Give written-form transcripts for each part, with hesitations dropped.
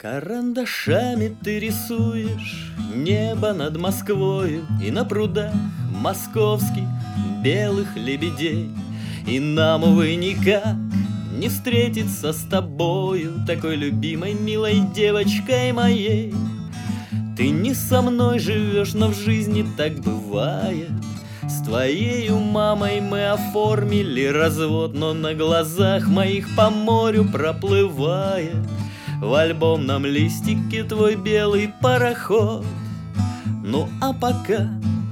Карандашами ты рисуешь небо над Москвою, и на прудах московских белых лебедей. И нам, увы, никак не встретиться с тобою, такой любимой, милой девочкой моей. Ты не со мной живешь, но в жизни так бывает. С твоею мамой мы оформили развод, но на глазах моих по морю проплывает в альбомном листике твой белый пароход. Ну а пока,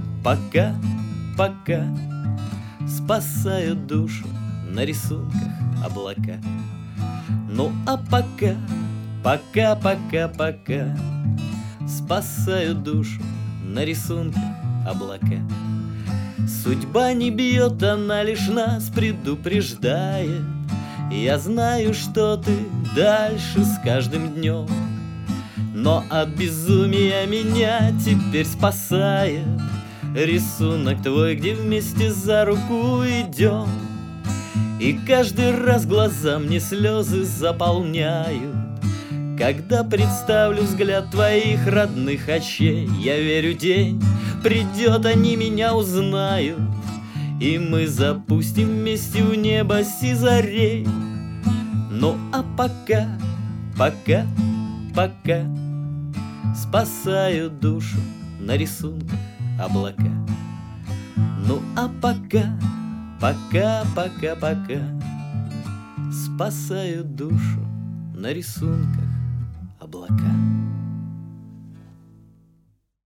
пока спасают душу на рисунках облака. Ну а пока спасают душу на рисунках облака. Судьба не бьет, она лишь нас предупреждает. Я знаю, что ты дальше с каждым днем, но от безумия меня теперь спасает рисунок твой, где вместе за руку идем. И каждый раз глаза мне слезы заполняют, когда представлю взгляд твоих родных очей. Я верю, день придет, они меня узнают, и мы запустим вместе в небо сизарей. Ну а пока спасают душу на рисунках облака. Ну а пока спасают душу на рисунках облака.